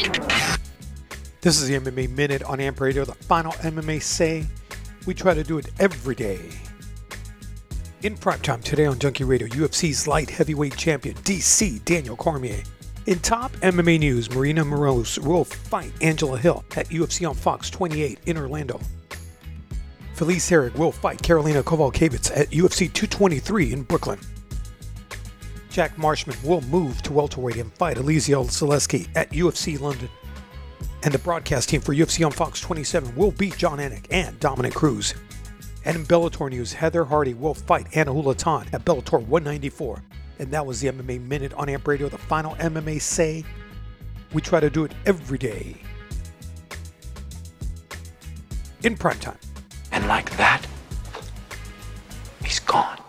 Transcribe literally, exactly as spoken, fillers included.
This is the M M A Minute on Amp Radio, the final M M A say. We try to do it every day. In primetime today on Junkie Radio, U F C's light heavyweight champion, D C Daniel Cormier. In top M M A news, Marina Moroz will fight Angela Hill at U F C on Fox twenty-eight in Orlando. Felice Herrig will fight Karolina Kowalkiewicz at U F C two twenty-three in Brooklyn. Jack Marshman will move to welterweight and fight Elizeu Zaleski at U F C London. And the broadcast team for U F C on Fox twenty-seven will beat Jon Anik and Dominic Cruz. And in Bellator news, Heather Hardy will fight Anna Hulatan at Bellator one ninety-four. And that was the M M A Minute on Amp Radio, the final M M A say. We try to do it every day. In primetime. And like that, he's gone.